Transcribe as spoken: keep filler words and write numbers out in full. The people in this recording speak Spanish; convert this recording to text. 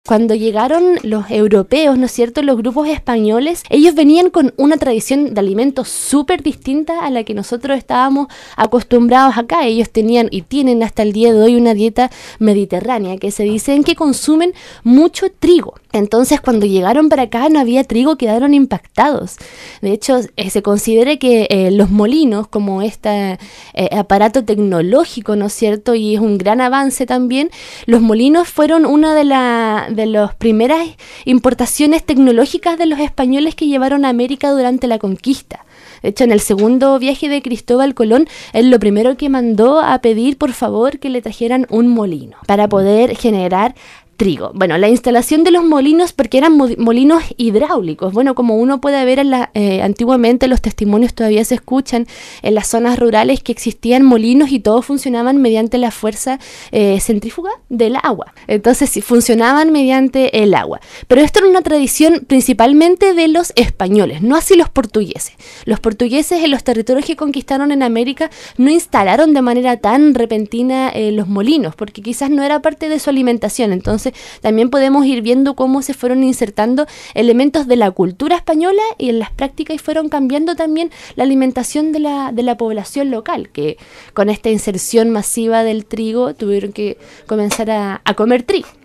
Cuando llegaron los europeos, ¿no es cierto?, los grupos españoles, ellos venían con una tradición de alimentos súper distinta a la que nosotros estábamos acostumbrados acá. Ellos tenían y tienen hasta el día de hoy una dieta mediterránea, que se dicen que consumen mucho trigo. Entonces, cuando llegaron para acá no había trigo, quedaron impactados. De hecho, eh, se considera que eh, los molinos, como este eh, aparato tecnológico, ¿no es cierto?, y es un gran avance también, los molinos fueron una de las de las primeras importaciones tecnológicas de los españoles que llevaron a América durante la conquista. De hecho, en el segundo viaje de Cristóbal Colón, él lo primero que mandó a pedir, por favor, que le trajeran un molino para poder generar trigo. Bueno, la instalación de los molinos, porque eran mo- molinos hidráulicos. Bueno, como uno puede ver en la, eh, antiguamente los testimonios todavía se escuchan en las zonas rurales que existían molinos y todos funcionaban mediante la fuerza eh, centrífuga del agua. Entonces, sí, funcionaban mediante el agua. Pero esto era una tradición principalmente de los españoles, no así los portugueses. Los portugueses en los territorios que conquistaron en América no instalaron de manera tan repentina eh, los molinos, porque quizás no era parte de su alimentación. Entonces, también podemos ir viendo cómo se fueron insertando elementos de la cultura española y en las prácticas y fueron cambiando también la alimentación de la, de la población local, que con esta inserción masiva del trigo tuvieron que comenzar a, a comer trigo.